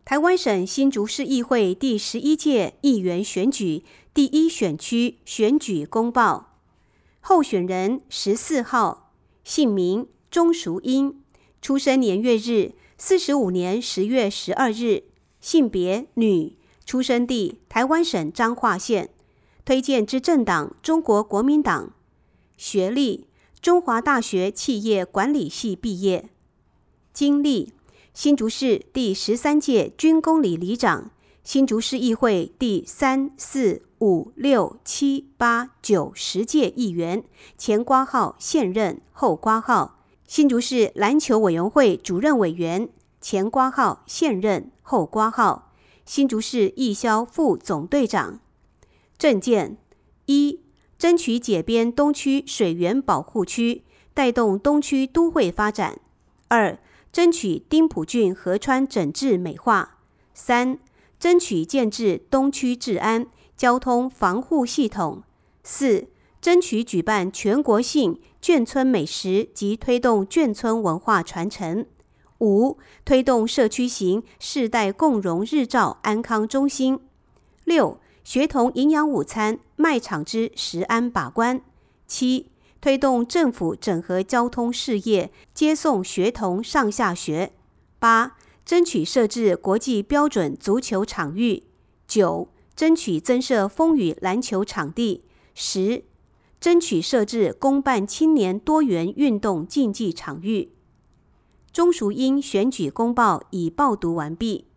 台湾省新竹市议会第11届议员选举第1选区选举公报，候选人14号，姓名钟淑英，出生年月日45年10月12日，性别女，出生地台湾省彰化县，推荐之政党中国国民党，学历中华大学企业管理系毕业，经历新竹市第13届军公里里长，新竹市议会第3、4、5、6、7、8、9、10届议员，前括号现任后括号新竹市篮球委员会主任委员，前括号现任后括号新竹市义消副总队长。政见：一、争取解编东区水源保护区，带动东区都会发展；二、争取丁埔郡河川整治美化；三、争取建制东区治安、交通防护系统；四、争取举办全国性眷村美食及推动眷村文化传承；五、推动社区型世代共融日照安康中心；六、学童营养午餐卖场之食安把关；七、推动政府整合交通事业，接送学童上下学；八、争取设置国际标准足球场域；九、争取增设风雨篮球场地；十、争取设置公办青年多元运动竞技场域。钟淑英选举公报已报读完毕。